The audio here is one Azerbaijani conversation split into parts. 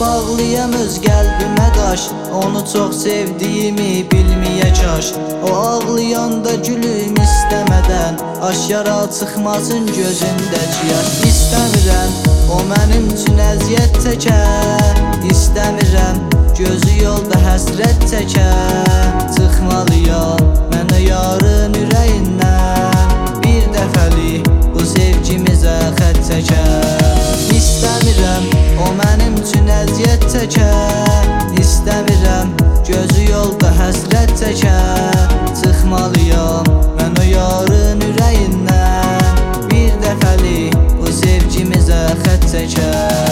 bağlayam öz qəlbimə daş, onu çox sevdiyimi bilməyə kaş. O ağlayanda gülüm istəmədən, aşkara çıxmasın gözündəki yaş. İstəmirəm o mənim üçün əziyyət çəkə, İstəmirəm gözü yolda həsrət çəkə. Çıxmalıyam mən o yarın ürəyindən, bir dəfəlik bu sevgimizə xət çəkə. İstəmirəm o mənim üçün əziyyət çəkə, İstəmirəm gözü yolda həsrət çəkə. Çıxmalıyam mən o yarın ürəyindən, bir dəfəlik bu sevgimizə xət çəkə.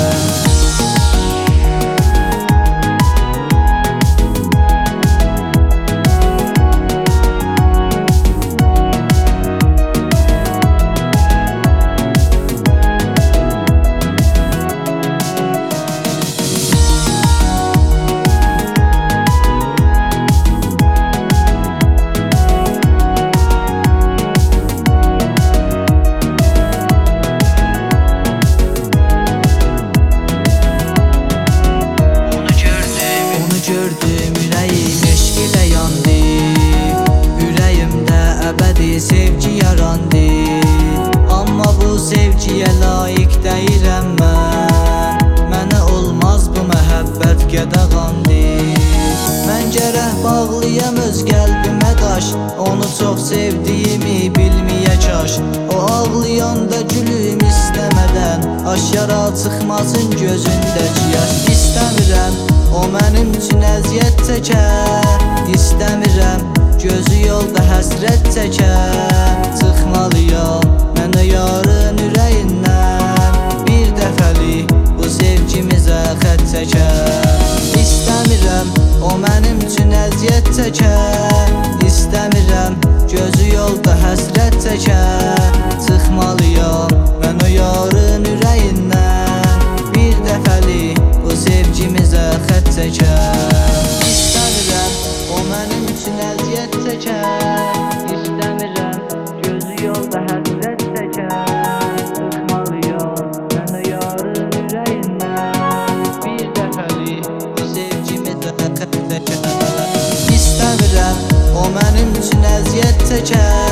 Gördüm ürəyim eşq ilə yandı, ürəyimdə əbədi sevgi yarandı. Amma bu sevgiyə layiq deyiləm mən, mənə olmaz bu məhəbbət qədəğandı. Mən gərək bağlayam öz qəlbimə daş, onu çox sevdiyimi bilməyə kaş. O ağlayanda gülüm istəmədən, aşkara çıxmasın gözündəki yaş. İstəmirəm o mənim üçün əziyyət çəkə, İstəmirəm gözü yolda həsrət çəkə. Çıxmalıyam mən o yarın ürəyindən, bir dəfəlik bu sevgimizə xət çəkə. İstəmirəm o mənim üçün əziyyət çəkə, İstəmirəm gözü yolda həsrət çəkə. Çıxmalıyam mən o yarın ürəyindən, bir dəfəlik bu sevgimizə xət çəkə. İstəmirəm o mənim üçün əziyyət çəkə, İstəmirəm gözü yolda həsrət çəkə. Çıxmalıyam mən o yarın ürəyindən, bir dəfəlik bu sevgimizə xət çəkə. İstəmirəm o mənim üçün əziyyət çəkə,